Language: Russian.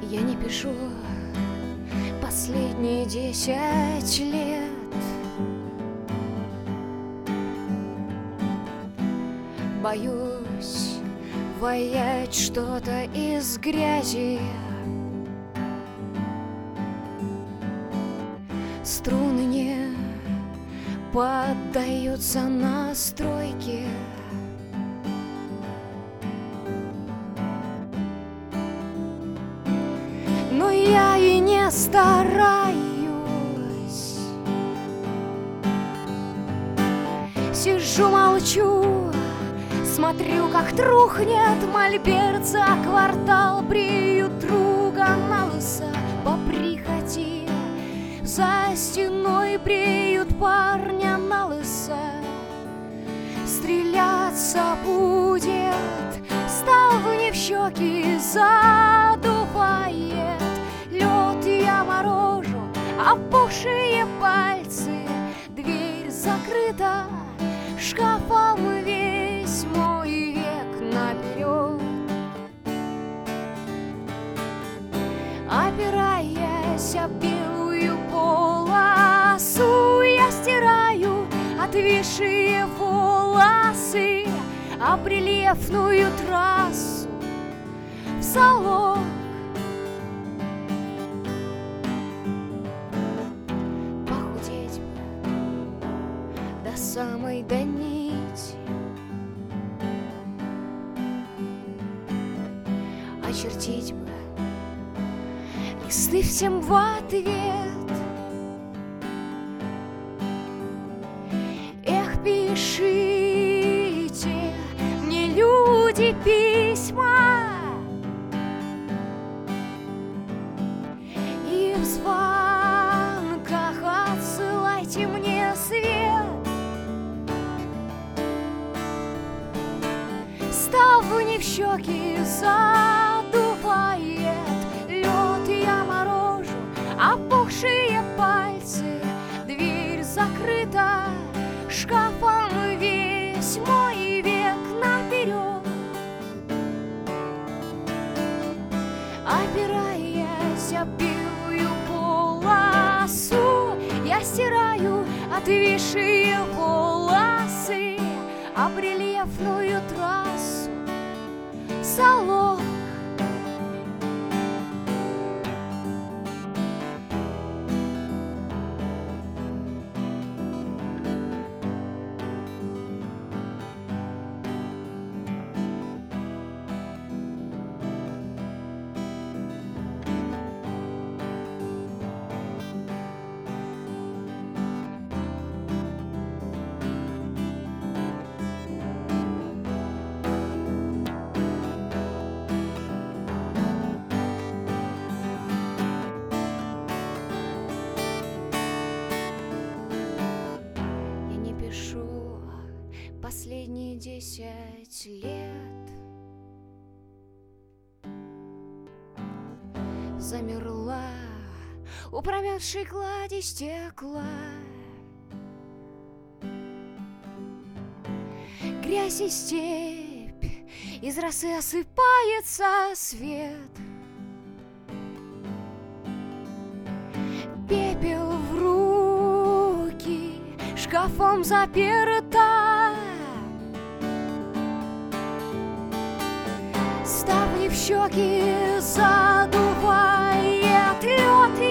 Я не пишу последние 10 лет. Боюсь воять что-то из грязи. Струны не поддаются настройке. Но я и не стараюсь. Сижу, молчу, смотрю, как трухнет мольберт за квартал. Бреют друга на лысо по прихоти. За стеной бреют парня на лысо. Стреляться будет, ставни в щеки задувает. Лед я морожу, опухшие пальцы. Дверь закрыта, шкафом весь мой век наперед. Опираясь об белую полосу, я стираю отвисшие волосы об рельефную трассу в салон. Похудеть бы до самой до нити, очертить бы листы всем в ответ. Эх, пишите мне, люди, письма, и в звонках отсылайте мне свет. Ставни в щеки задувает. Я морожу опухшие пальцы. Дверь закрыта, шкафом весь мой век наперед. Опираясь об белую полосу, я стираю отвисшие волосы об рельефную трассу салон. Последние 10 лет замерла у промерзшей глади стекла. Грязь и степь, из росы осыпается свет. Пепел в руки, шкафом заперта. Ставни в щеки задувает лед.